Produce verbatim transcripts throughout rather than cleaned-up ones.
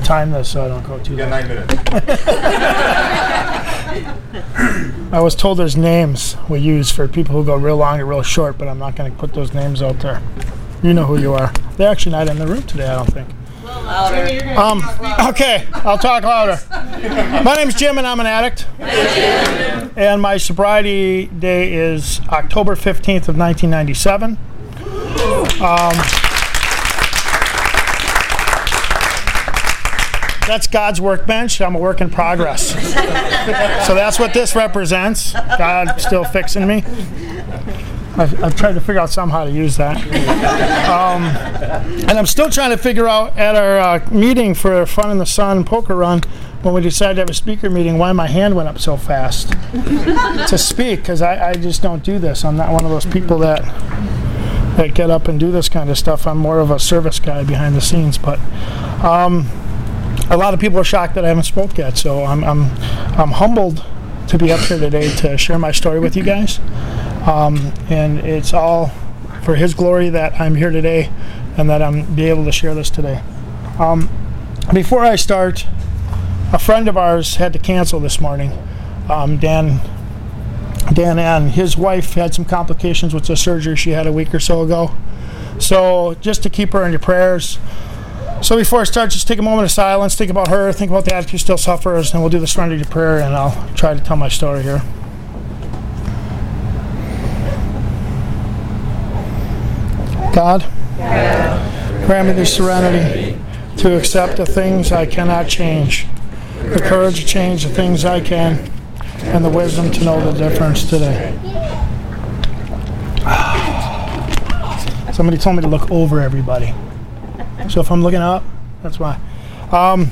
time this so I don't go too You got long. nine minutes. I was told there's names we use for people who go real long or real short, but I'm not going to put those names out there. You know who you are. They're actually not in the room today, I don't think. Um, okay, I'll talk louder. My name's Jim and I'm an addict. And my sobriety day is October fifteenth of nineteen ninety-seven. Um, that's God's workbench. I'm a work in progress. So that's what this represents. God still fixing me. I've, I've tried to figure out somehow to use that. Um, and I'm still trying to figure out at our uh, meeting for Fun in the Sun poker run, when we decided to have a speaker meeting, why my hand went up so fast to speak, because I, I just don't do this. I'm not one of those people that that get up and do this kind of stuff. I'm more of a service guy behind the scenes. But um, a lot of people are shocked that I haven't spoke yet, so I'm, I'm, I'm humbled to be up here today to share my story with you guys. Um, and it's all for His glory that I'm here today and that I'm be able to share this today. Um, before I start, a friend of ours had to cancel this morning. Um, Dan, Dan and his wife had some complications with the surgery she had a week or so ago. So just to keep her in your prayers. So before I start, just take a moment of silence, think about her, think about the addict who still suffers, and we'll do the surrender to prayer, and I'll try to tell my story here. God, God, grant me the serenity to accept the things I cannot change, the courage to change the things I can, and the wisdom to know the difference today. Somebody told me to look over everybody. So if I'm looking up, that's why. Um,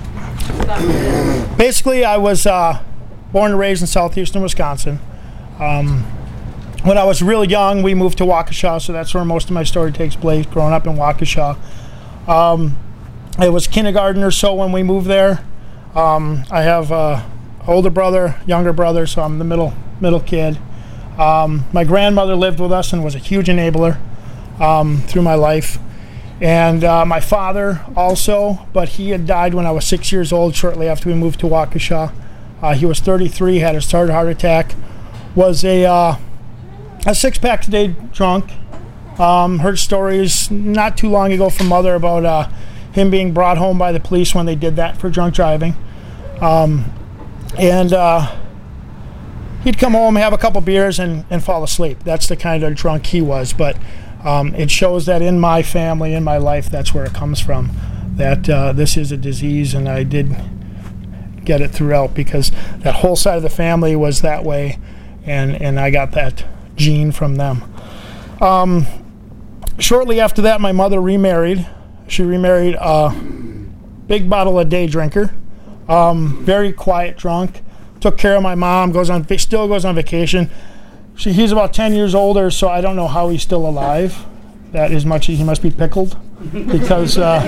basically, I was uh, born and raised in southeastern Wisconsin. Um, When I was really young, we moved to Waukesha, so that's where most of my story takes place, growing up in Waukesha. Um, it was kindergarten or so when we moved there. Um, I have an older brother, younger brother, so I'm the middle middle kid. Um, my grandmother lived with us and was a huge enabler um, through my life. And uh, my father also, but he had died when I was six years old, shortly after we moved to Waukesha. Uh, he was thirty-three, had a third heart attack, was a... Uh, A six-pack a day drunk. Um, heard stories not too long ago from Mother about uh, him being brought home by the police when they did that for drunk driving. Um, and uh, he'd come home, have a couple beers, and, and fall asleep. That's the kind of drunk he was. But um, it shows that in my family, in my life, that's where it comes from. That uh, this is a disease, and I did get it throughout because that whole side of the family was that way, and, and I got that gene from them. Um, shortly after that, my mother remarried. She remarried a big bottle a day drinker, um, very quiet drunk. Took care of my mom. Goes on, still goes on vacation. She, he's about ten years older, so I don't know how he's still alive. That as much as he must be pickled, because uh,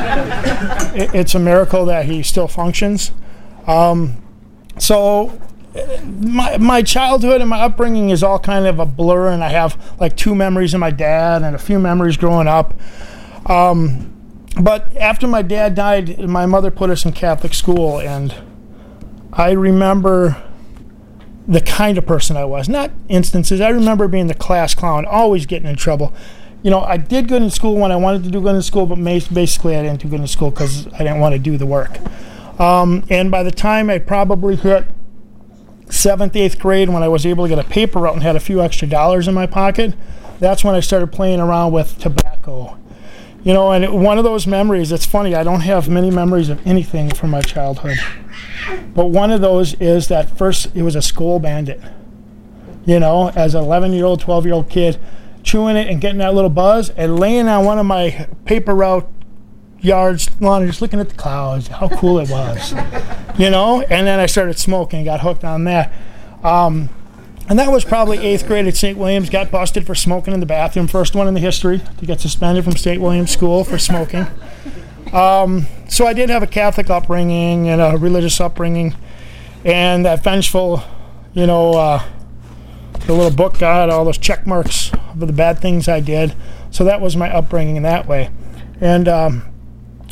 it, it's a miracle that he still functions. Um, so. My my childhood and my upbringing is all kind of a blur, and I have like two memories of my dad and a few memories growing up. Um, but after my dad died, my mother put us in Catholic school, and I remember the kind of person I was. Not instances. I remember being the class clown, always getting in trouble. You know, I did good in school when I wanted to do good in school, but basically I didn't do good in school because I didn't want to do the work. Um, and by the time I probably hit seventh, eighth grade, when I was able to get a paper route and had a few extra dollars in my pocket, that's when I started playing around with tobacco. You know, and it, one of those memories, it's funny, I don't have many memories of anything from my childhood. But one of those is that first, it was a Skoal Bandit. You know, as an eleven-year-old, twelve-year-old kid, chewing it and getting that little buzz and laying on one of my paper route yards lawn and just looking at the clouds, how cool it was. You know, and then I started smoking, got hooked on that. Um, and that was probably eighth grade at Saint Williams, got busted for smoking in the bathroom. First one in the history to get suspended from Saint Williams School for smoking. Um, so I did have a Catholic upbringing and a religious upbringing, and that vengeful, you know, uh, the little book got all those check marks of the bad things I did. So that was my upbringing in that way. And um,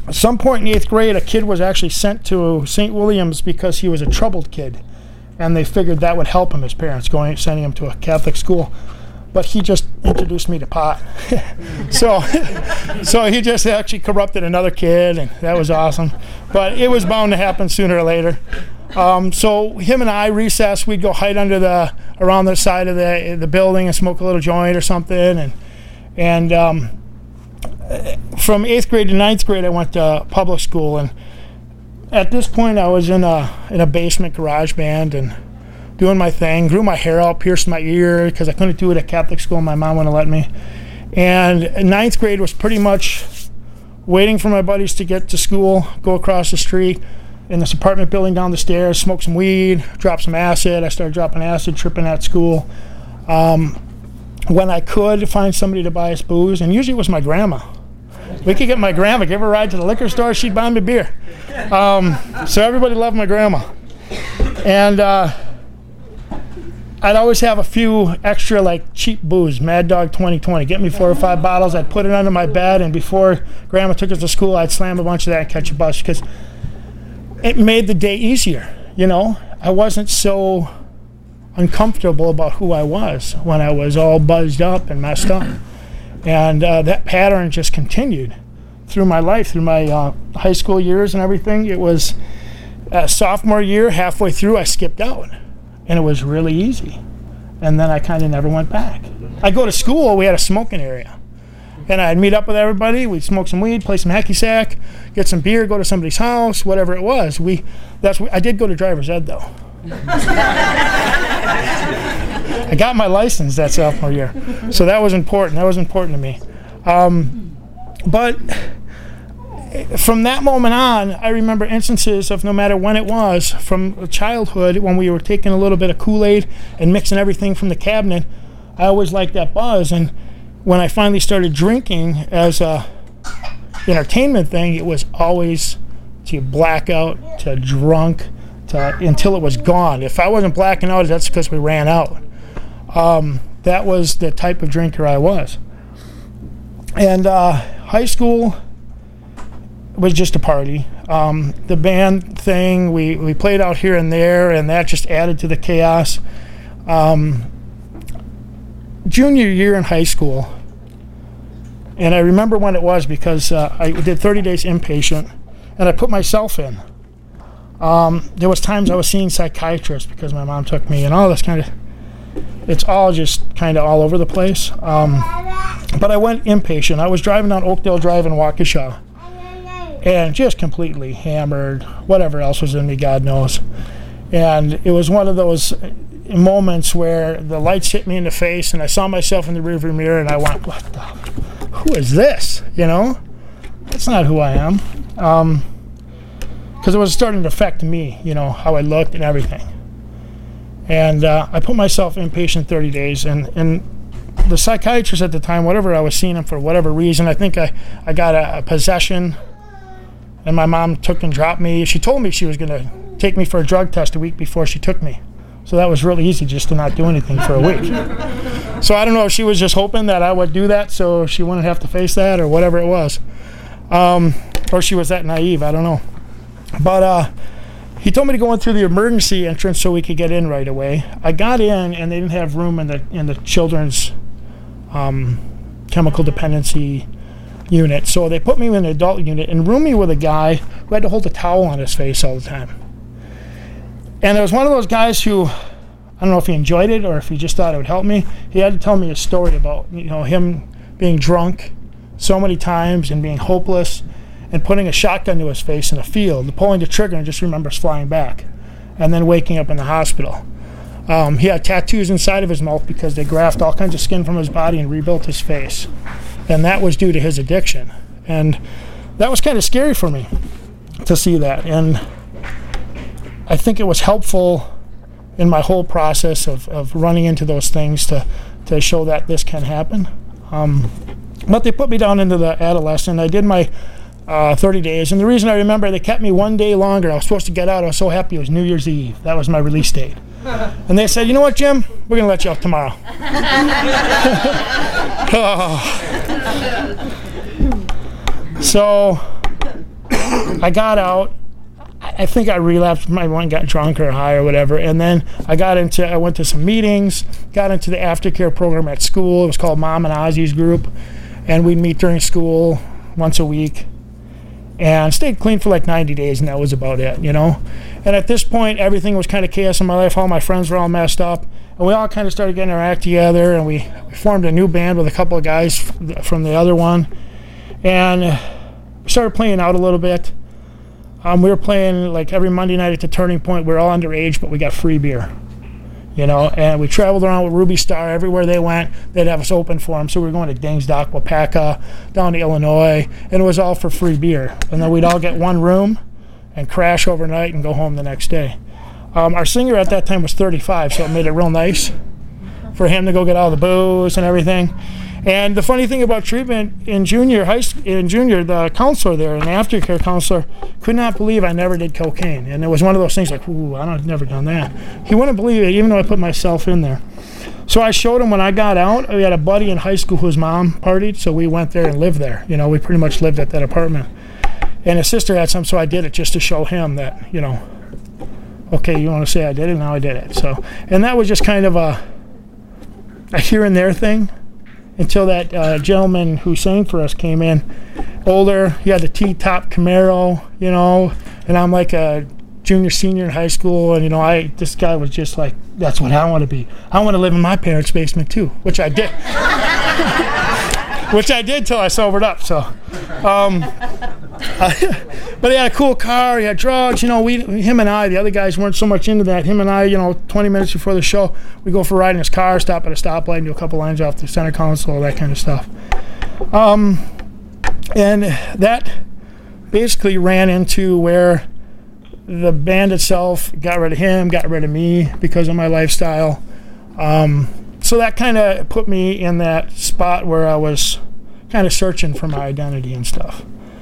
At some point in eighth grade, a kid was actually sent to Saint William's because he was a troubled kid, and they figured that would help him, his parents, going sending him to a Catholic school. But he just introduced me to pot. so so he just actually corrupted another kid, and that was awesome. But it was bound to happen sooner or later. Um, so him and I, recess, we'd go hide under the, around the side of the the building and smoke a little joint or something. And, and um, from eighth grade to ninth grade, I went to public school. And at this point, I was in a, in a basement garage band and doing my thing, grew my hair out, pierced my ear because I couldn't do it at Catholic school. My mom wouldn't let me. And ninth grade was pretty much waiting for my buddies to get to school, go across the street in this apartment building down the stairs, smoke some weed, drop some acid. I started dropping acid, tripping at school. Um, when I could find somebody to buy us booze, and usually it was my grandma. We could get my grandma, give her a ride to the liquor store, she'd buy me beer. Um, so everybody loved my grandma. And uh, I'd always have a few extra, like, cheap booze, Mad Dog twenty twenty. Get me four or five bottles. I'd put it under my bed, and before Grandma took us to school, I'd slam a bunch of that and catch a bus because it made the day easier. You know, I wasn't so uncomfortable about who I was when I was all buzzed up and messed up. And uh, that pattern just continued through my life, through my uh, high school years and everything. It was uh, sophomore year, halfway through, I skipped out. And it was really easy. And then I kind of never went back. I'd go to school, we had a smoking area. And I'd meet up with everybody, we'd smoke some weed, play some hacky sack, get some beer, go to somebody's house, whatever it was. We, that's what, I did go to driver's ed though. I got my license that sophomore year. So that was important, that was important to me. Um, but from that moment on, I remember instances of no matter when it was, from childhood, when we were taking a little bit of Kool-Aid and mixing everything from the cabinet, I always liked that buzz. And when I finally started drinking as a entertainment thing, it was always to blackout, to drunk, to until it was gone. If I wasn't blacking out, that's because we ran out. Um, that was the type of drinker I was. And uh, high school was just a party. Um, the band thing, we, we played out here and there, and that just added to the chaos. Um, junior year in high school, and I remember when it was because uh, I did thirty days inpatient, and I put myself in. Um, there was times I was seeing psychiatrists because my mom took me, and all this kind of, it's all just kind of all over the place. Um, but I went inpatient. I was driving down Oakdale Drive in Waukesha, and just completely hammered, whatever else was in me, God knows. And it was one of those moments where the lights hit me in the face, and I saw myself in the rearview mirror, and I went, what the, who is this, you know? That's not who I am. Um, because it was starting to affect me, you know, how I looked and everything. And uh, I put myself inpatient thirty days, and, and the psychiatrist at the time, whatever I was seeing him for whatever reason, I think I, I got a, a possession, and my mom took and dropped me. She told me she was going to take me for a drug test a week before she took me. So that was really easy, just to not do anything for a week. So I don't know if she was just hoping that I would do that so she wouldn't have to face that or whatever it was. Um, or she was that naive, I don't know. But uh, he told me to go in through the emergency entrance so we could get in right away. I got in, and they didn't have room in the in the children's um, chemical dependency unit. So they put me in an adult unit and roomed me with a guy who had to hold a towel on his face all the time. And it was one of those guys who, I don't know if he enjoyed it or if he just thought it would help me. He had to tell me a story about, you know, him being drunk so many times and being hopeless and putting a shotgun to his face in a field, pulling the trigger, and just remembers flying back and then waking up in the hospital. Um, he had tattoos inside of his mouth because they grafted all kinds of skin from his body and rebuilt his face. And that was due to his addiction. And that was kind of scary for me to see that. And I think it was helpful in my whole process of, of running into those things to, to show that this can happen. Um, but they put me down into the adolescent. I did my uh, thirty days. And the reason I remember, they kept me one day longer. I was supposed to get out. I was so happy it was New Year's Eve. That was my release date. And they said, you know what, Jim? We're going to let you out tomorrow. oh. So I got out. I think I relapsed. My one got drunk or high or whatever, and then I got into. I went to some meetings. Got into the aftercare program at school. It was called Mom and Ozzy's group, and we'd meet during school once a week, and stayed clean for like ninety days, and that was about it, you know. And at this point, everything was kind of chaos in my life. All my friends were all messed up, and we all kind of started getting our act together, and we, we formed a new band with a couple of guys from the other one, and we started playing out a little bit. Um, we were playing like every Monday night at the Turning Point. We were all underage, but we got free beer, you know. And we traveled around with Ruby Star. Everywhere they went, they'd have us open for them. So we were going to Dingsdock, Wapaka, down to Illinois, and it was all for free beer. And then we'd all get one room and crash overnight and go home the next day. Um, our singer at that time was thirty-five, so it made it real nice for him to go get all the booze and everything. And the funny thing about treatment in junior high school, in junior, the counselor there, an aftercare counselor, could not believe I never did cocaine. And it was one of those things like, ooh, I don't, I've never done that. He wouldn't believe it, even though I put myself in there. So I showed him when I got out. We had a buddy in high school whose mom partied, so we went there and lived there. You know, we pretty much lived at that apartment. And his sister had some, so I did it just to show him that, you know, okay, you want to say I did it? Now I did it. So, and that was just kind of a, a here and there thing. Until that uh, gentleman who sang for us came in, older. He had the T-top Camaro, you know, and I'm like a junior, senior in high school, and you know, I this guy was just like, that's what I want to be. I want to live in my parents' basement too, which I did, which I did till I sobered up. So, um, I, but he had a cool car. He had drugs. You know, we, him and I, the other guys weren't so much into that. Him and I, you know, twenty minutes before the show, we go for a ride in his car, stop at a stoplight, and do a couple lines off the center console, that kind of stuff. Um, and that basically ran into where the band itself got rid of him, got rid of me because of my lifestyle. Um, so that kind of put me in that spot where I was kind of searching for my identity and stuff.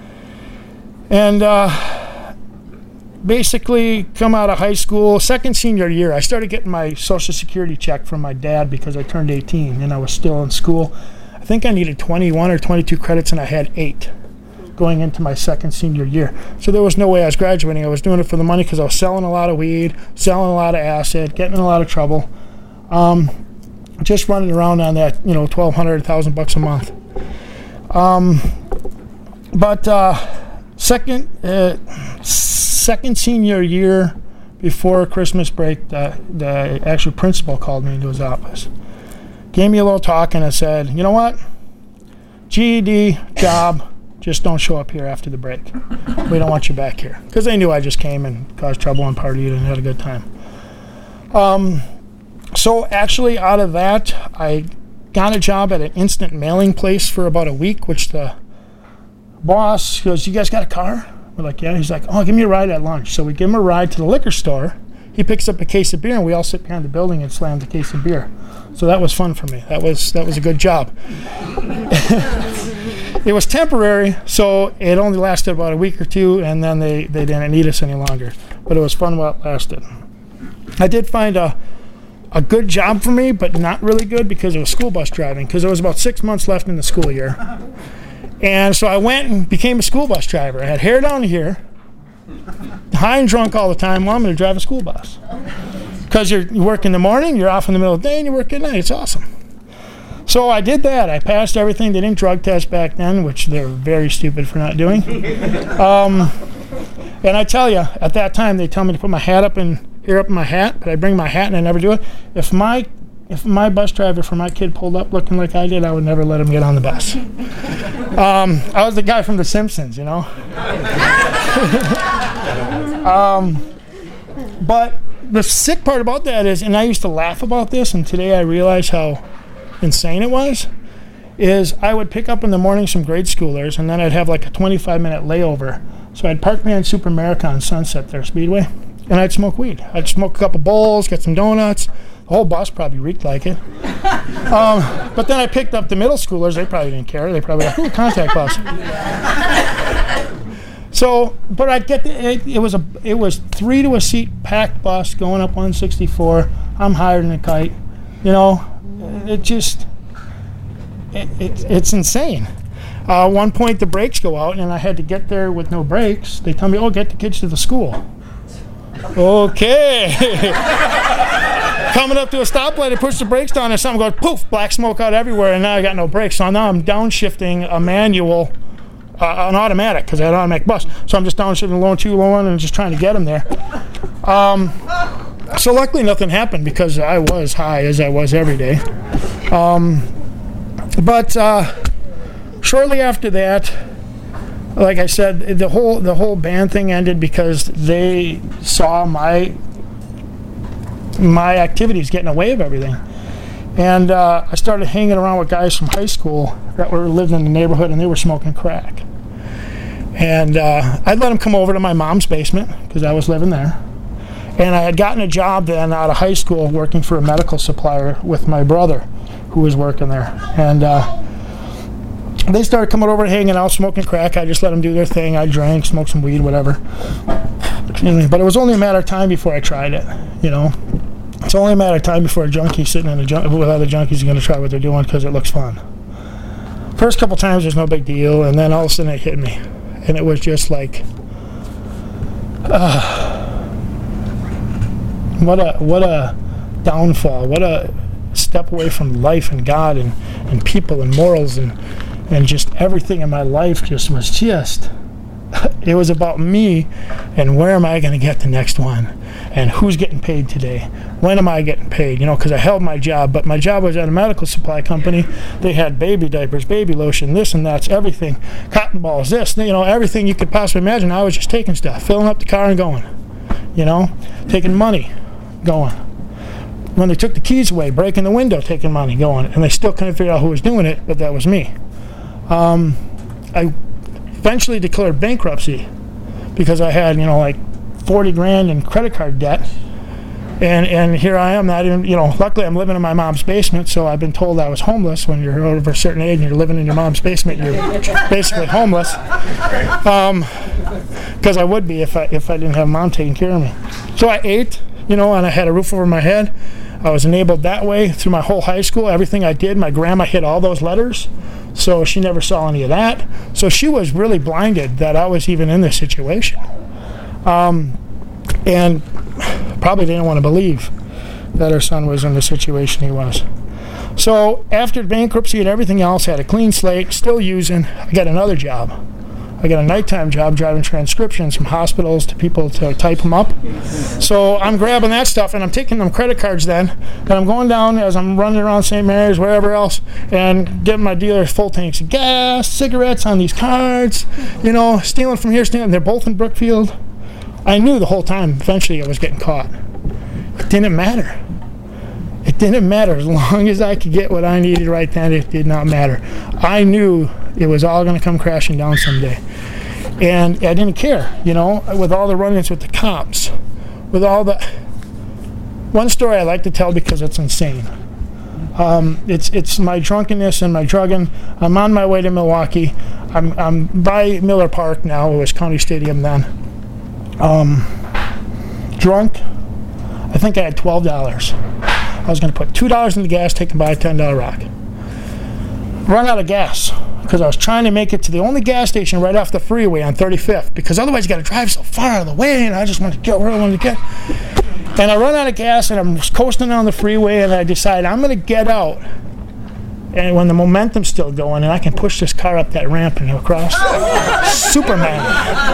And uh, basically come out of high school, second senior year, I started getting my Social Security check from my dad because I turned eighteen and I was still in school. I think I needed twenty-one or twenty-two credits and I had eight going into my second senior year. So there was no way I was graduating. I was doing it for the money because I was selling a lot of weed, selling a lot of acid, getting in a lot of trouble. Um, just running around on that, you know, twelve hundred, one thousand bucks a month. Um, but uh, second uh, second senior year, before Christmas break, the, the actual principal called me into his office, gave me a little talk, and I said, you know what, G E D, job, just don't show up here after the break. We don't want you back here. Because they knew I just came and caused trouble and partied and had a good time. Um, so actually out of that, I got a job at an instant mailing place for about a week, which the boss goes, you guys got a car? We're like, yeah. He's like, oh, give me a ride at lunch. So we give him a ride to the liquor store. He picks up a case of beer, and we all sit behind the building and slam the case of beer. So that was fun for me. That was that was a good job. It was temporary, so it only lasted about a week or two, and then they, they didn't need us any longer. But it was fun while it lasted. I did find a a good job for me, but not really good because it was school bus driving, because there was about six months left in the school year. And so I went and became a school bus driver. I had hair down here, high and drunk all the time. Well, I'm going to drive a school bus. Because you work in the morning, you're off in the middle of the day, and you work at night. It's awesome. So I did that. I passed everything. They didn't drug test back then, which they're very stupid for not doing. Um, and I tell you, at that time, they tell me to put my hat up and hair up in my hat, but I bring my hat and I never do it. If my if my bus driver for my kid pulled up looking like I did, I would never let him get on the bus. Um, I was the guy from The Simpsons, you know. um, but the sick part about that is, and I used to laugh about this, and today I realize how insane it was, is I would pick up in the morning some grade schoolers, and then I'd have like a twenty-five minute layover. So I'd park behind Super America on Sunset there, Speedway, and I'd smoke weed. I'd smoke a couple bowls, get some donuts. The whole bus probably reeked like it. Um, but then I picked up the middle schoolers. They probably didn't care. They probably like, ooh, contact bus. So, but I'd get the, it, it was a it was three to a seat packed bus going up one sixty-four. I'm higher than a kite. You know, it just it, it it's insane. Uh, one point the brakes go out, and I had to get there with no brakes. They tell me, oh, get the kids to the school. Okay. Coming up to a stoplight, I push the brakes down, and something goes poof, black smoke out everywhere, and now I got no brakes. So now I'm downshifting a manual, uh, an automatic, because I had an automatic bus. So I'm just downshifting low and two, low one, and just trying to get them there. Um, so luckily nothing happened because I was high as I was every day. Um, but uh, shortly after that, like I said, the whole the whole band thing ended because they saw my my activities getting away of everything, and uh, I started hanging around with guys from high school that were living in the neighborhood, and they were smoking crack. And uh, I'd let them come over to my mom's basement because I was living there, and I had gotten a job then out of high school working for a medical supplier with my brother, who was working there, and. Uh, They started coming over and hanging out, smoking crack. I just let them do their thing. I drank, smoked some weed, whatever. But it was only a matter of time before I tried it, you know. It's only a matter of time before a junkie sitting in a jun- with other junkies is going to try what they're doing because it looks fun. First couple times, there's no big deal, and then all of a sudden it hit me. And it was just like, uh, what a what a downfall. What a step away from life and God and, and people and morals and and just everything in my life just was just, it was about me and where am I going to get the next one and who's getting paid today, when am I getting paid, you know, because I held my job, but my job was at a medical supply company. They had baby diapers, baby lotion, this and that's, everything, cotton balls, this, you know, everything you could possibly imagine. I was just taking stuff, filling up the car and going, you know, taking money, going. When they took the keys away, breaking the window, taking money, going, and they still couldn't figure out who was doing it, but that was me. Um, I eventually declared bankruptcy because I had, you know, like forty grand in credit card debt, and and here I am, not even, you know, luckily I'm living in my mom's basement, so I've been told I was homeless. When you're over a certain age and you're living in your mom's basement, you're basically homeless. Um, because I would be if I if I didn't have mom taking care of me. So I ate, you know, and I had a roof over my head. I was enabled that way through my whole high school. Everything I did, my grandma hid all those letters, so she never saw any of that. So she was really blinded that I was even in this situation. Um, and probably didn't want to believe that her son was in the situation he was. So after bankruptcy and everything else, I had a clean slate, still using. I got another job. I got a nighttime job driving transcriptions from hospitals to people to type them up. So I'm grabbing that stuff and I'm taking them credit cards then, and I'm going down as I'm running around Saint Mary's, wherever else, and getting my dealers full tanks of gas, cigarettes on these cards, you know, stealing from here, stealing. They're both in Brookfield. I knew the whole time eventually I was getting caught. It didn't matter. It didn't matter. As long as I could get what I needed right then, it did not matter. I knew it was all going to come crashing down someday. And I didn't care, you know, with all the run-ins with the cops, with all the... One story I like to tell because it's insane. Um, it's it's my drunkenness and my drugging. I'm on my way to Milwaukee. I'm, I'm by Miller Park now. It was County Stadium then. Um, drunk. I think I had twelve dollars. I was going to put two dollars in the gas, take and buy a ten dollar rock. Run out of gas because I was trying to make it to the only gas station right off the freeway on thirty-fifth, because otherwise you got to drive so far out of the way, and I just wanted to get where I wanted to get. And I run out of gas, and I'm coasting down the freeway, and I decide I'm going to get out. And when the momentum's still going, and I can push this car up that ramp and across, Superman.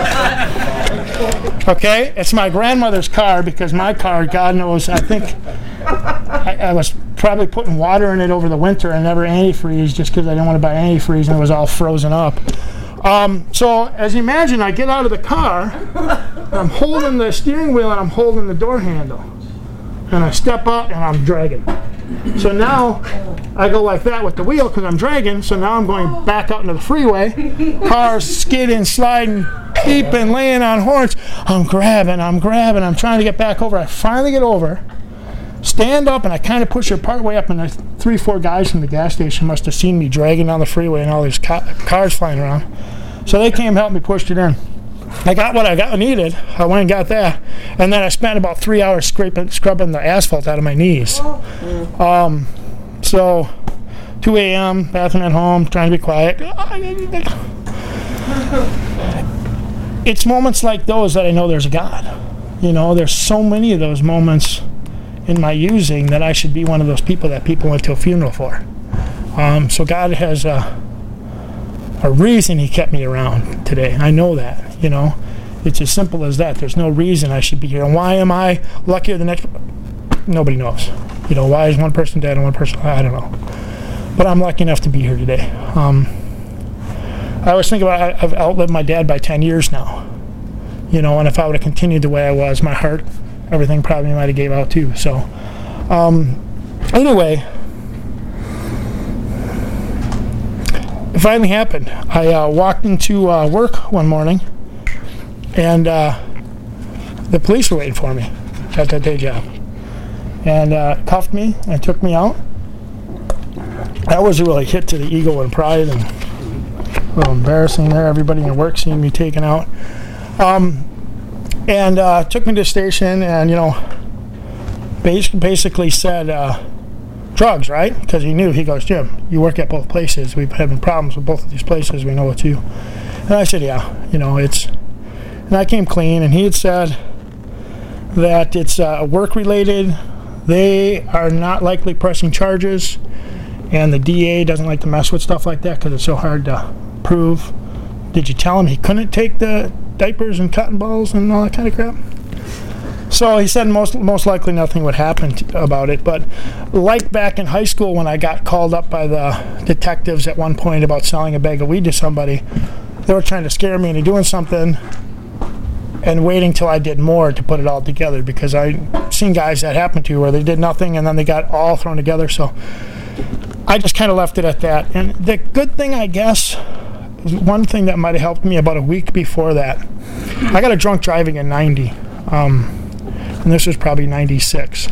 Okay, it's my grandmother's car because my car, God knows, I think I, I was probably putting water in it over the winter and never antifreeze just because I didn't want to buy antifreeze and it was all frozen up. Um, so as you imagine, I get out of the car, I'm holding the steering wheel and I'm holding the door handle. And I step up and I'm dragging. So now I go like that with the wheel because I'm dragging. So now I'm going back out into the freeway. Cars skidding, sliding, beeping, laying on horns. I'm grabbing, I'm grabbing, I'm trying to get back over. I finally get over, stand up, and I kind of push her part way up, and the three, four guys from the gas station must have seen me dragging down the freeway and all these ca- cars flying around. So they came help me push it in. I got what I got needed. I went and got that, and then I spent about three hours scraping, scrubbing the asphalt out of my knees. Um, so two a.m., bathroom at home, trying to be quiet. It's moments like those that I know there's a God. You know, there's so many of those moments in my using that I should be one of those people that people went to a funeral for. Um, so God has a, a reason he kept me around today. I know that, you know. It's as simple as that. There's no reason I should be here. And why am I luckier than next? Nobody knows. You know, why is one person dead and one person, I don't know. But I'm lucky enough to be here today. Um, I always think about I've outlived my dad by ten years now. You know, and if I would have continued the way I was, my heart, everything probably might have gave out too. So, um, anyway, it finally happened. I uh, walked into uh, work one morning, and uh, the police were waiting for me at that day job, and uh, cuffed me and took me out. That was a really hit to the ego and pride, and a little embarrassing there. Everybody in work seeing me taken out. Um, and uh, took me to the station, and you know, bas- basically said, uh, drugs, right? Because he knew. He goes, Jim, you work at both places. We've having problems with both of these places. We know it's you. And I said, yeah, you know, it's. And I came clean, and he had said that it's uh, work related. They are not likely pressing charges, and the D A doesn't like to mess with stuff like that because it's so hard to prove. Did you tell him he couldn't take the diapers and cotton balls and all that kind of crap? So he said most most likely nothing would happen t- about it. But like back in high school when I got called up by the detectives at one point about selling a bag of weed to somebody, they were trying to scare me into doing something and waiting till I did more to put it all together, because I've seen guys that happened to where they did nothing and then they got all thrown together. So I just kind of left it at that. And the good thing, I guess, one thing that might have helped me about a week before that, I got a drunk driving in ninety, um, and this was probably ninety-six.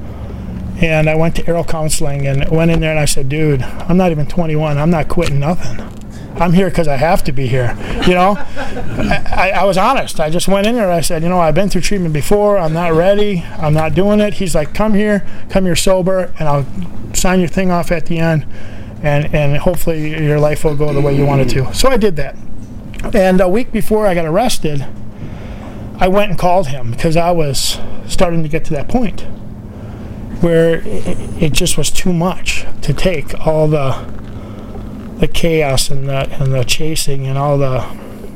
And I went to Arrow Counseling and went in there and I said, dude, I'm not even twenty-one. I'm not quitting nothing. I'm here because I have to be here. You know, I, I was honest. I just went in there and I said, you know, I've been through treatment before. I'm not ready. I'm not doing it. He's like, come here, come here sober, and I'll sign your thing off at the end. And, and hopefully your life will go the way you want it to. So I did that. And a week before I got arrested, I went and called him because I was starting to get to that point where it, it just was too much to take all the the chaos and the and the chasing and all the,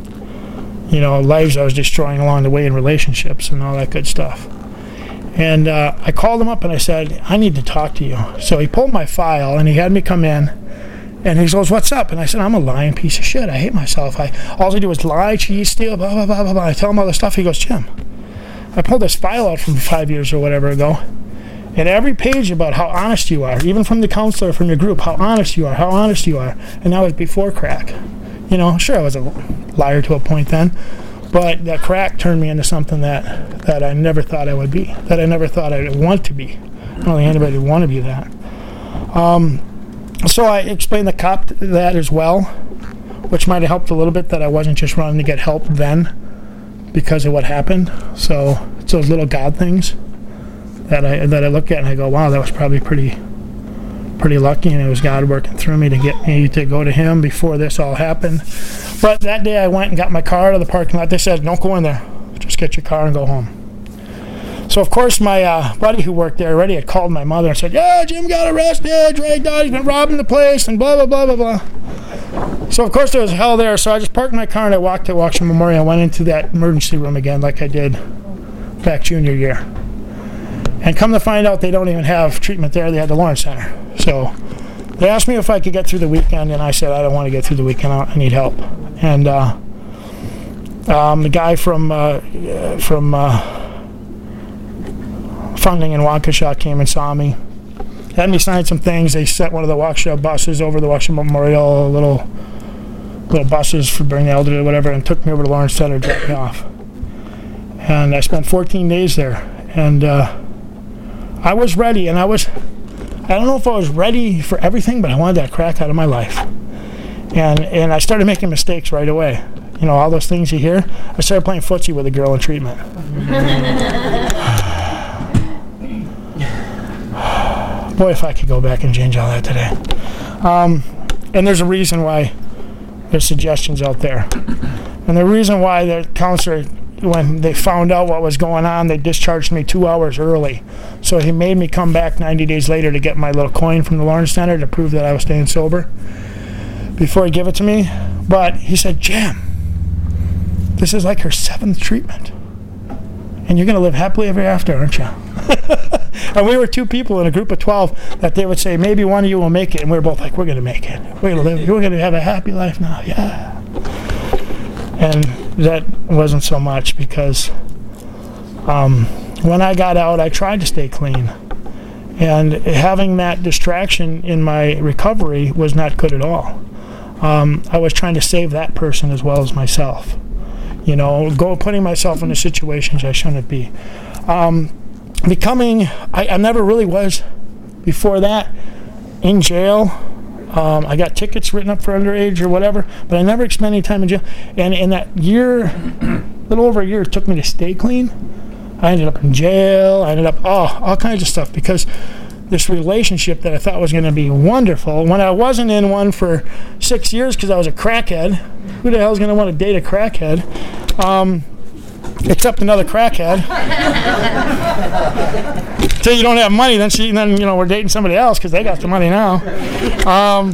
you know, lives I was destroying along the way in relationships and all that good stuff. And uh, I called him up and I said, I need to talk to you. So he pulled my file and he had me come in, and he goes, what's up? And I said, I'm a lying piece of shit. I hate myself. I all I do is lie, cheat, steal, blah, blah, blah, blah, blah. I tell him all this stuff. He goes, Jim, I pulled this file out from five years or whatever ago, and every page about how honest you are, even from the counselor from your group, how honest you are, how honest you are. And that was before crack. You know, sure, I was a liar to a point then, but that crack turned me into something that, that I never thought I would be, that I never thought I'd want to be. I don't think anybody would want to be that. Um, so I explained the cop that as well, which might have helped a little bit, that I wasn't just running to get help then because of what happened. So it's those little God things that I that I look at and I go, wow, that was probably pretty pretty lucky, and it was God working through me to get me to go to him before this all happened. But that day I went and got my car out of the parking lot. They said, don't go in there. Just get your car and go home. So, of course, my uh, buddy who worked there already had called my mother and said, yeah, Jim got arrested, dragged out, he's been robbing the place, and blah, blah, blah, blah, blah. So, of course, there was hell there. So I just parked my car and I walked to Washington Memorial and went into that emergency room again like I did back junior year. And come to find out, they don't even have treatment there. They had the Lawrence Center. So they asked me if I could get through the weekend, and I said, I don't want to get through the weekend. I need help. And uh, um, the guy from uh, from uh, funding in Waukesha came and saw me. Had me sign some things. They sent one of the Waukesha buses over the Waukesha Memorial, little little buses for bring the elderly or whatever, and took me over to Lawrence Center, dropped me off. And I spent fourteen days there. And uh, I was ready, and I was, I don't know if I was ready for everything, but I wanted that crack out of my life. And and I started making mistakes right away. You know, all those things you hear. I started playing footsie with a girl in treatment. Boy, if I could go back and change all that today. Um, and there's a reason why there's suggestions out there. And the reason why the counselor, when they found out what was going on, they discharged me two hours early. So he made me come back ninety days later to get my little coin from the Lawrence Center to prove that I was staying sober before he gave it to me. But he said, Jim, this is like her seventh treatment. And you're going to live happily ever after, aren't you? And we were two people in a group of twelve that they would say, maybe one of you will make it. And we were both like, we're going to make it. We're going to live. We're going to have a happy life now. Yeah. And that wasn't so much because um, when I got out, I tried to stay clean. And having that distraction in my recovery was not good at all. Um, I was trying to save that person as well as myself. You know, go putting myself into situations I shouldn't be. Um, becoming, I, I never really was before that in jail. Um, I got tickets written up for underage or whatever, but I never spent any time in jail. And in that year, a little over a year, it took me to stay clean. I ended up in jail. I ended up, oh, all kinds of stuff because this relationship that I thought was going to be wonderful, when I wasn't in one for six years because I was a crackhead. Who the hell is going to want to date a crackhead? Um, except another crackhead. Till you don't have money, then she, then you know we're dating somebody else because they got the money now. Um,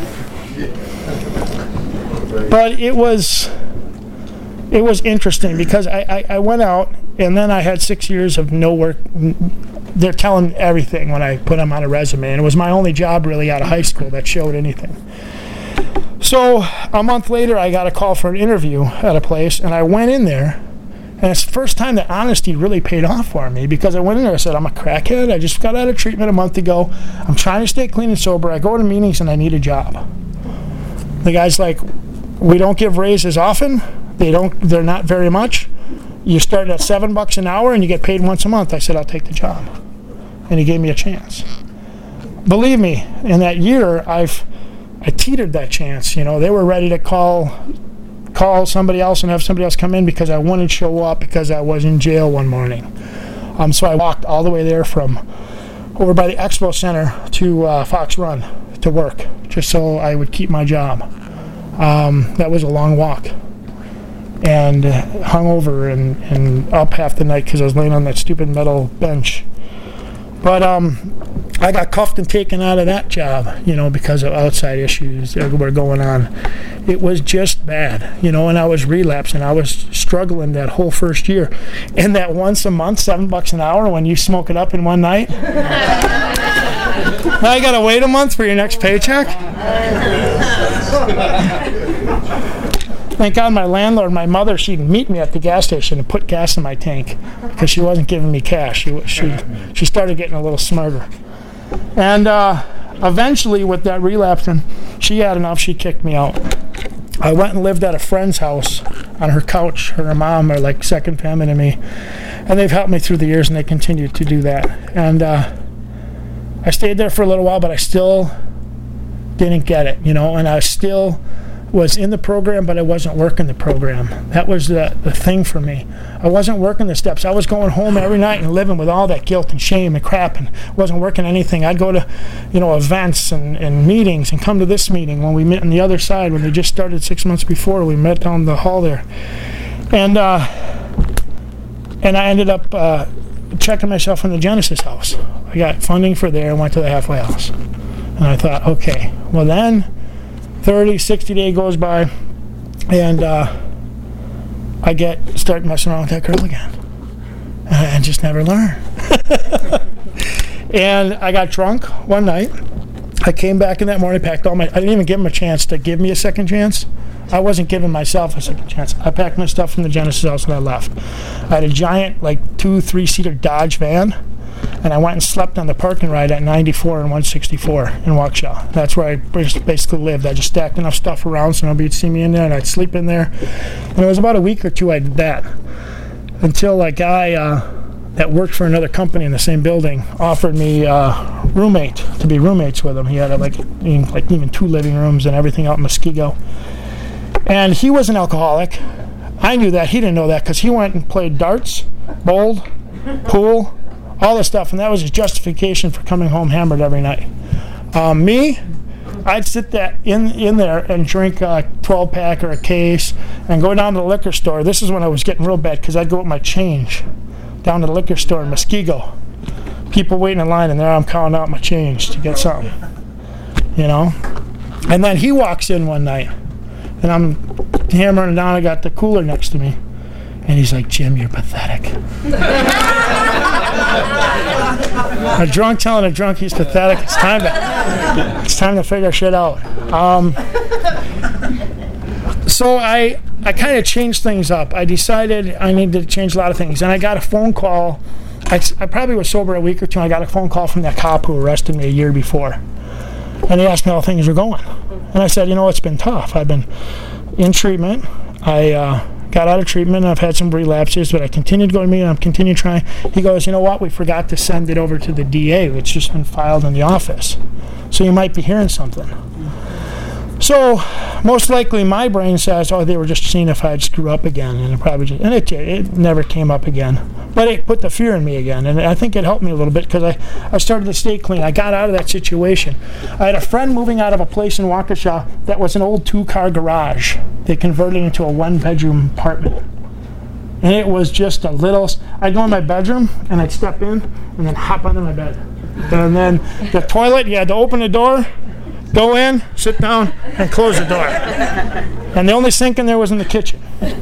but it was it was interesting because I, I, I went out and then I had six years of no work. They're telling everything when I put them on a resume, and it was my only job really out of high school that showed anything. So a month later, I got a call for an interview at a place, and I went in there, and it's the first time that honesty really paid off for me because I went in there and I said, I'm a crackhead. I just got out of treatment a month ago. I'm trying to stay clean and sober. I go to meetings, and I need a job. The guy's like, we don't give raises often. They don't. They're not very much. You start at seven bucks an hour, and you get paid once a month. I said, I'll take the job. And he gave me a chance. Believe me, in that year, I've I teetered that chance. You know, they were ready to call call somebody else and have somebody else come in because I wouldn't show up because I was in jail one morning. Um, so I walked all the way there from over by the Expo Center to uh, Fox Run to work just so I would keep my job. Um, that was a long walk. And uh, hung over and, and up half the night because I was laying on that stupid metal bench. But um, I got cuffed and taken out of that job, you know, because of outside issues that were going on. It was just bad, you know, and I was relapsing. I was struggling that whole first year. And that once a month, seven bucks an hour when you smoke it up in one night. Now you got to wait a month for your next paycheck? Thank God my landlord, my mother, she'd meet me at the gas station and put gas in my tank because she wasn't giving me cash. She she, she started getting a little smarter. And uh, eventually with that relapsing, she had enough, she kicked me out. I went and lived at a friend's house on her couch. Her and her mom are like second family to me. And they've helped me through the years, and they continue to do that. And uh, I stayed there for a little while, but I still didn't get it, you know, and I still was in the program, but I wasn't working the program. That was the, the thing for me. I wasn't working the steps. I was going home every night and living with all that guilt and shame and crap and wasn't working anything. I'd go to, you know, events and, and meetings and come to this meeting when we met on the other side when they just started six months before. We met down the hall there. And uh, and I ended up uh, checking myself in the Genesis house. I got funding for there and went to the halfway house. And I thought, okay, well then, thirty, sixty day goes by, and uh, I get start messing around with that girl again. And I just never learn. And I got drunk one night. I came back in that morning, packed all my, I didn't even give him a chance to give me a second chance. I wasn't giving myself a second chance. I packed my stuff from the Genesis house and I left. I had a giant, like, two, three-seater Dodge van, and I went and slept on the parking ride at ninety-four and one sixty-four in Waukesha. That's where I basically lived. I just stacked enough stuff around so nobody would see me in there, and I'd sleep in there. And it was about a week or two I did that until a guy uh, that worked for another company in the same building offered me a uh, roommate, to be roommates with him. He had, a, like, even, like even two living rooms and everything out in Muskego. And he was an alcoholic. I knew that. He didn't know that because he went and played darts, bowled, pool, all this stuff, and that was his justification for coming home hammered every night. Um, me, I'd sit that in in there and drink a twelve pack or a case and go down to the liquor store. This is when I was getting real bad because I'd go with my change down to the liquor store in Muskego. People waiting in line, and there I'm counting out my change to get something, you know. And then he walks in one night, and I'm hammering down. I got the cooler next to me, and he's like, "Jim, you're pathetic." A drunk telling a drunk he's pathetic. It's time to, it's time to figure shit out. Um, so I, I kind of changed things up. I decided I needed to change a lot of things, and I got a phone call. I, I probably was sober a week or two. And I got a phone call from that cop who arrested me a year before, and he asked me how things were going. And I said, you know, it's been tough. I've been in treatment. I uh, got out of treatment. I've had some relapses, but I continued to go to meeting. I'm continuing trying. He goes, you know what? We forgot to send it over to the D A. It's just been filed in the office. So you might be hearing something. So most likely my brain says, oh, they were just seeing if I'd screw up again. And it probably just, and it, it never came up again. But it put the fear in me again. And I think it helped me a little bit because I, I started to stay clean. I got out of that situation. I had a friend moving out of a place in Waukesha that was an old two-car garage. They converted it into a one-bedroom apartment. And it was just a little, I'd go in my bedroom and I'd step in and then hop under my bed. And then the toilet, you had to open the door, go in, sit down, and close the door. And the only sink in there was in the kitchen.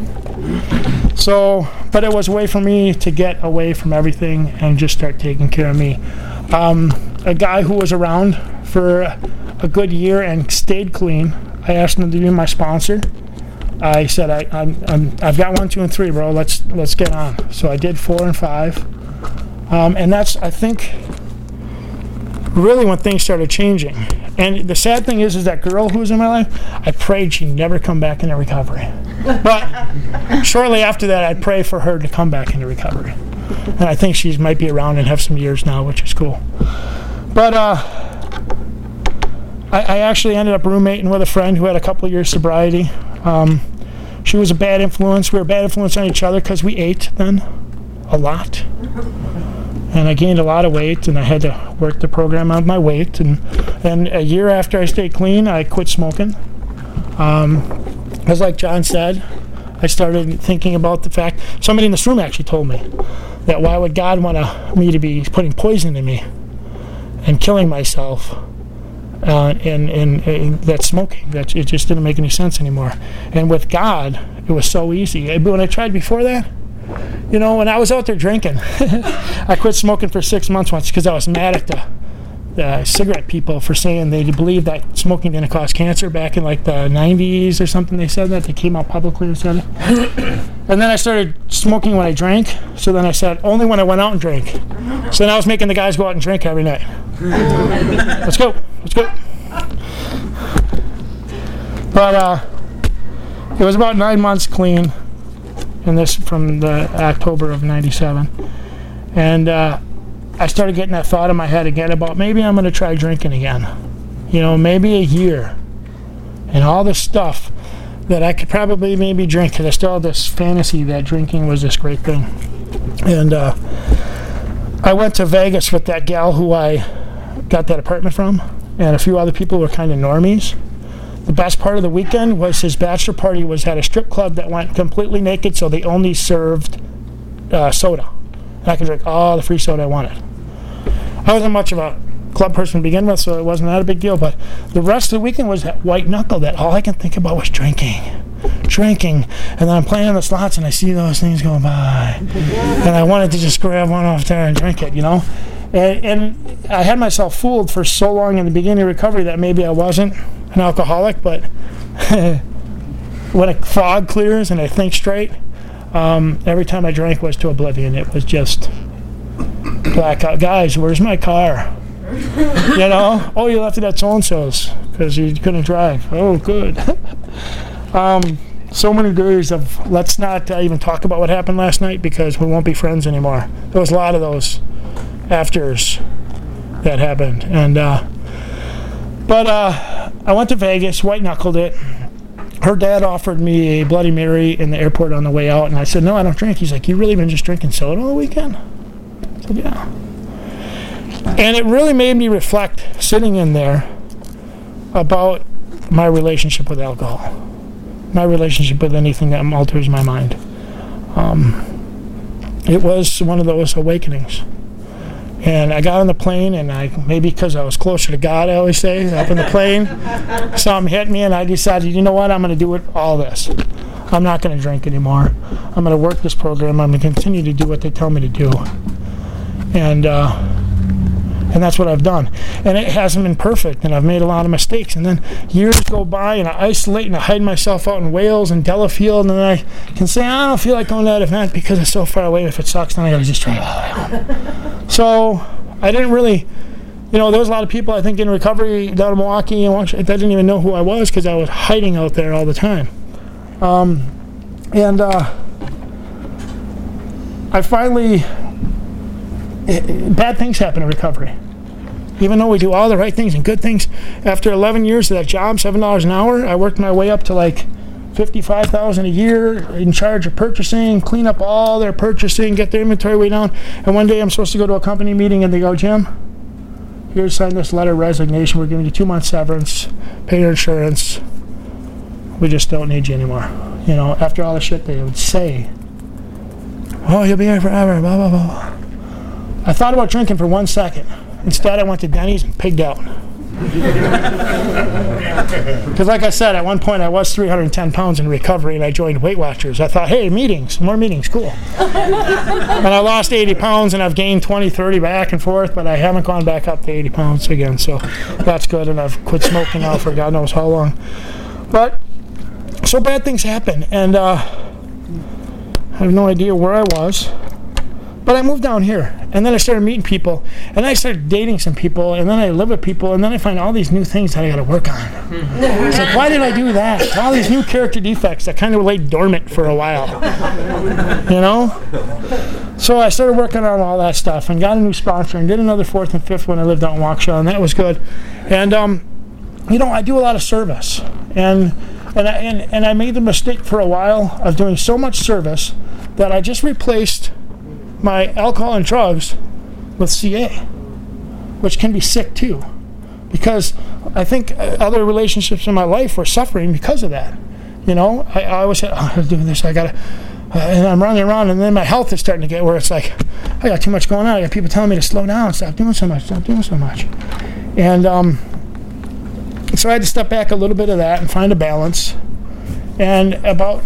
So, but it was a way for me to get away from everything and just start taking care of me. Um, a guy who was around for a good year and stayed clean, I asked him to be my sponsor. I said, I, I'm, I'm, I've got one, two, and three, bro. Let's let's get on. So I did four and five. Um, and that's, I think, really when things started changing. And the sad thing is, is that girl who was in my life, I prayed she'd never come back into recovery. But shortly after that, I'd pray for her to come back into recovery. And I think she might be around and have some years now, which is cool. But uh, I, I actually ended up roommating with a friend who had a couple of years sobriety. Um, she was a bad influence. We were a bad influence on each other because we ate then a lot. And I gained a lot of weight, and I had to work the program on my weight. And, and a year after I stayed clean, I quit smoking. Um, as like John said, I started thinking about the fact, somebody in this room actually told me that why would God want to, me to be putting poison in me and killing myself uh, and, and, and that smoking, that it just didn't make any sense anymore. And with God, it was so easy. But when I tried before that, you know, when I was out there drinking, I quit smoking for six months once because I was mad at the, the cigarette people for saying they believed that smoking didn't cause cancer back in like the nineties or something. They said that. They came out publicly and said it. And then I started smoking when I drank. So then I said, only when I went out and drank. So then I was making the guys go out and drink every night. Let's go. Let's go. But uh, it was about nine months clean. And this from the October of ninety-seven. And uh, I started getting that thought in my head again about maybe I'm going to try drinking again. You know, maybe a year. And all this stuff that I could probably maybe drink because I still had this fantasy that drinking was this great thing. And uh, I went to Vegas with that gal who I got that apartment from and a few other people who were kind of normies. The best part of the weekend was his bachelor party was at a strip club that went completely naked, so they only served uh, soda. And I could drink all the free soda I wanted. I wasn't much of a club person to begin with, so it wasn't that a big deal, but the rest of the weekend was that white knuckle that all I can think about was drinking. Drinking. And then I'm playing on the slots and I see those things go by. And I wanted to just grab one off there and drink it, you know? And, and I had myself fooled for so long in the beginning of recovery that maybe I wasn't an alcoholic, but when a fog clears and I think straight, um, every time I drank was to oblivion. It was just blackout. Guys, where's my car? You know? Oh, you left it at so-and-so's because you couldn't drive. Oh, good. um, so many days of let's not uh, even talk about what happened last night because we won't be friends anymore. There was a lot of those afters that happened. And uh, but uh, I went to Vegas, white-knuckled it. Her dad offered me a Bloody Mary in the airport on the way out, and I said, no, I don't drink. He's like, you really been just drinking soda all weekend? I said, yeah. And it really made me reflect, sitting in there, about my relationship with alcohol, my relationship with anything that alters my mind. Um, it was one of those awakenings. And I got on the plane, and I maybe because I was closer to God, I always say, up in the plane, something hit me, and I decided, you know what, I'm going to do it all this. I'm not going to drink anymore. I'm going to work this program. I'm going to continue to do what they tell me to do. And uh, and that's what I've done. And it hasn't been perfect, and I've made a lot of mistakes. And then years go by, and I isolate, and I hide myself out in Wales and Delafield, and then I can say, I don't feel like going to that event because it's so far away. If it sucks, then I got to just drive all the way home. So I didn't really, you know, there was a lot of people, I think, in recovery down in Milwaukee and Washington, that didn't even know who I was because I was hiding out there all the time. Um, and uh, I finally, it, bad things happen in recovery. Even though we do all the right things and good things, after eleven years of that job, seven dollars an hour, I worked my way up to like fifty-five thousand dollars a year, in charge of purchasing, clean up all their purchasing, get their inventory way down. And one day I'm supposed to go to a company meeting, and they go, Jim, here, sign this letter of resignation. We're giving you two months severance, pay your insurance. We just don't need you anymore. You know, after all the shit they would say, oh, you'll be here forever, blah, blah, blah. I thought about drinking for one second. Instead, I went to Denny's and pigged out. Because like I said, at one point I was three hundred ten pounds in recovery, and I joined Weight Watchers. I thought, hey, meetings, more meetings, cool. And I lost eighty pounds, and I've gained twenty, thirty back and forth, but I haven't gone back up to eighty pounds again, so that's good, and I've quit smoking now for God knows how long. But, so bad things happen, and uh, I have no idea where I was. But I moved down here, and then I started meeting people, and then I started dating some people, and then I live with people, and then I find all these new things that I got to work on. It's like, why did I do that? All these new character defects that kind of lay dormant for a while, you know? So I started working on all that stuff, and got a new sponsor, and did another fourth and fifth when I lived out in Waukesha, and that was good. And um, you know, I do a lot of service, and and I and, and I made the mistake for a while of doing so much service that I just replaced my alcohol and drugs with C A, which can be sick too, because I think other relationships in my life were suffering because of that. You know, I, I always said, oh, I'm doing this, I gotta, uh, and I'm running around, and then my health is starting to get where it's like, I got too much going on. I got people telling me to slow down, stop doing so much, stop doing so much. And um, so I had to step back a little bit of that and find a balance. And about,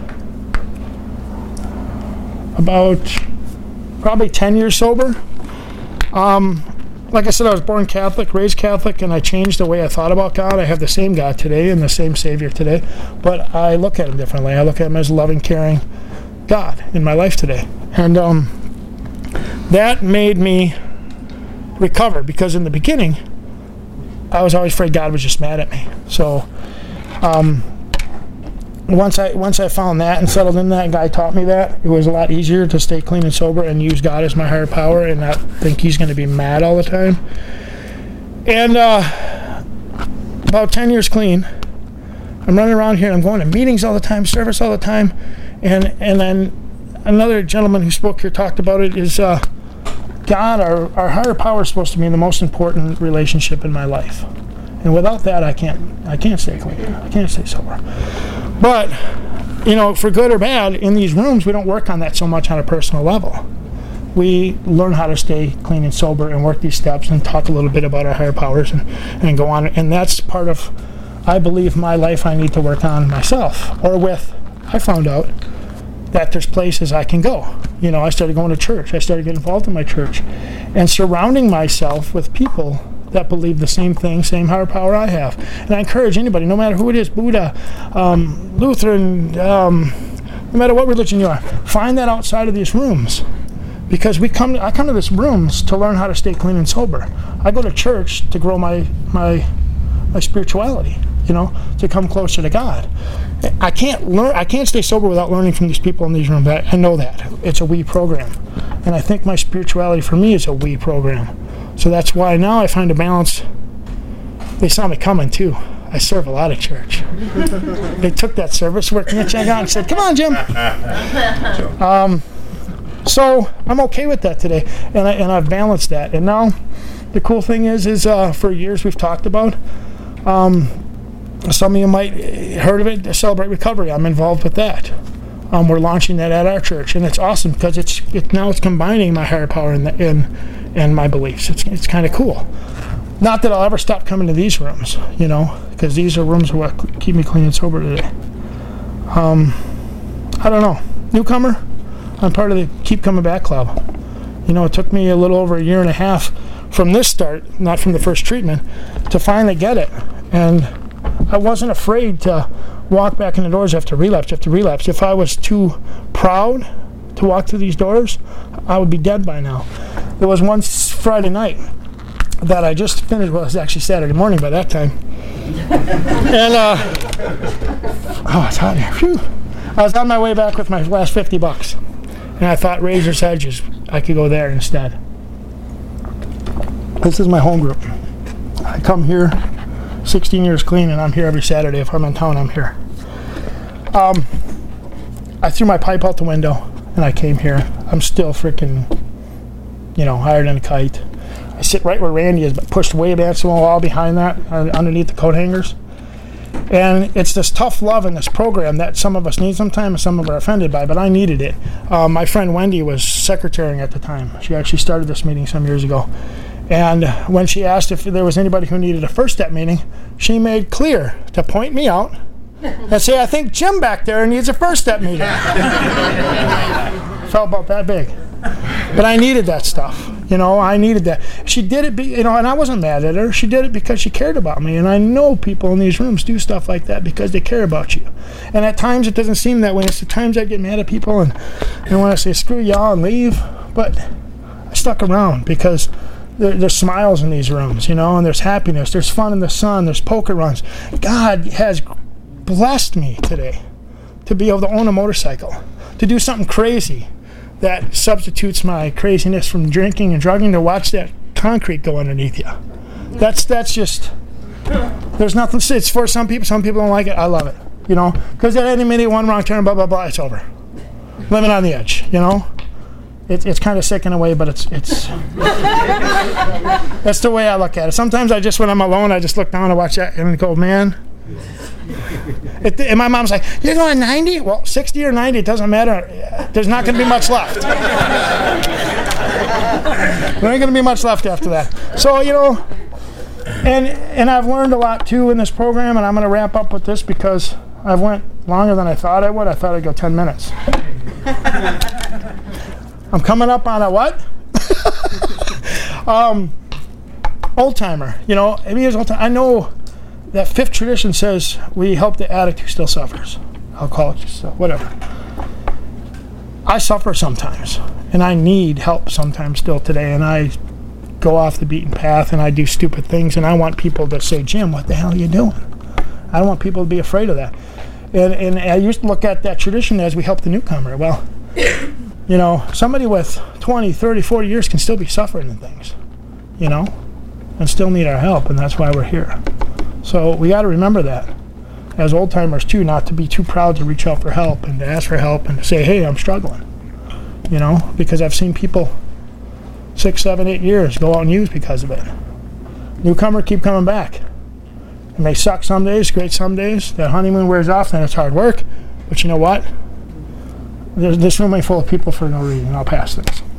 about, probably ten years sober. Um, like I said, I was born Catholic, raised Catholic, and I changed the way I thought about God. I have the same God today and the same Savior today, but I look at him differently. I look at him as a loving, caring God in my life today. And um, that made me recover, because in the beginning, I was always afraid God was just mad at me. So um, Once I once I found that and settled in that, and God taught me that, it was a lot easier to stay clean and sober and use God as my higher power and not think he's going to be mad all the time. And uh, about ten years clean, I'm running around here, I'm going to meetings all the time, service all the time, and and then another gentleman who spoke here talked about it, is uh, God, our, our higher power is supposed to be the most important relationship in my life. And without that, I can't I can't stay clean. I can't stay sober. But, you know, for good or bad, in these rooms, we don't work on that so much on a personal level. We learn how to stay clean and sober and work these steps and talk a little bit about our higher powers and, and go on. And that's part of, I believe, my life I need to work on myself or with. I found out that there's places I can go. You know, I started going to church. I started getting involved in my church and surrounding myself with people that believe the same thing, same higher power I have. And I encourage anybody, no matter who it is, Buddha, um, Lutheran, um, no matter what religion you are, find that outside of these rooms. Because we come, I come to these rooms to learn how to stay clean and sober. I go to church to grow my my my spirituality, you know, to come closer to God. I can't learn. I can't stay sober without learning from these people in these rooms. I, I know that it's a we program, and I think my spirituality for me is a we program. So that's why now I find a balance. They saw me coming too. I serve a lot of church. They took that service work and check out and said, "Come on, Jim." Um, so I'm okay with that today, and I and I've balanced that. And now, the cool thing is, is uh, for years we've talked about. Um, some of you might heard of it, Celebrate Recovery. I'm involved with that. Um, we're launching that at our church, and it's awesome because it's it, now it's combining my higher power and and and my beliefs. It's it's kind of cool. Not that I'll ever stop coming to these rooms, you know, because these are rooms that keep me clean and sober today. Um, I don't know. Newcomer, I'm part of the Keep Coming Back Club. You know, it took me a little over a year and a half from this start, not from the first treatment, to finally get it. And I wasn't afraid to walk back in the doors after relapse after relapse. If I was too proud to walk through these doors, I would be dead by now. There was one Friday night that I just finished, well, it was actually Saturday morning by that time. and, uh, oh, it's hot here. Phew. I was on my way back with my last fifty bucks. And I thought Razor's Edges, I could go there instead. This is my home group. I come here sixteen years clean, and I'm here every Saturday. If I'm in town, I'm here. Um, I threw my pipe out the window, and I came here. I'm still freaking, you know, higher than a kite. I sit right where Randy is, but pushed way against the wall behind that, uh, underneath the coat hangers. And it's this tough love in this program that some of us need sometimes and some of us are offended by, but I needed it. Uh, my friend Wendy was secretarying at the time. She actually started this meeting some years ago. And when she asked if there was anybody who needed a first step meeting, she made clear to point me out and say, I think Jim back there needs a first step meeting. Felt about that big. But I needed that stuff. You know, I needed that. She did it, be, you know, and I wasn't mad at her. She did it because she cared about me. And I know people in these rooms do stuff like that because they care about you. And at times it doesn't seem that way. It's the times I get mad at people and, and want to say, screw y'all and leave. But I stuck around because there, there's smiles in these rooms, you know, and there's happiness. There's fun in the sun. There's poker runs. God has blessed me today to be able to own a motorcycle, to do something crazy that substitutes my craziness from drinking and drugging, to watch that concrete go underneath you. That's that's just, there's nothing, it's for some people, some people don't like it, I love it, you know, because at any minute, one wrong turn, blah, blah, blah, it's over. Living on the edge, you know. It, it's kind of sick in a way, but it's, it's, that's the way I look at it. Sometimes I just, when I'm alone, I just look down and watch that and go, man. It, and my mom's like, you're going ninety? Well, sixty or ninety, it doesn't matter. There's not going to be much left. There ain't going to be much left after that. So, you know, and and I've learned a lot, too, in this program, and I'm going to wrap up with this because I've went longer than I thought I would. I thought I'd go ten minutes. I'm coming up on a what? um, old timer. You know, maybe it's old time. I know that fifth tradition says we help the addict who still suffers. Alcoholics, so whatever. I suffer sometimes, and I need help sometimes still today, and I go off the beaten path, and I do stupid things, and I want people to say, Jim, what the hell are you doing? I don't want people to be afraid of that. And, and I used to look at that tradition as we help the newcomer. Well, you know, somebody with twenty, thirty, forty years can still be suffering in things, you know, and still need our help, and that's why we're here. So we got to remember that as old timers too, not to be too proud to reach out for help and to ask for help and to say, hey, I'm struggling, you know, because I've seen people six, seven, eight years go out and use because of it. Newcomer, keep coming back. It may suck some days, great some days. That honeymoon wears off, then it's hard work. But you know what? There's, this room ain't full of people for no reason. I'll pass this.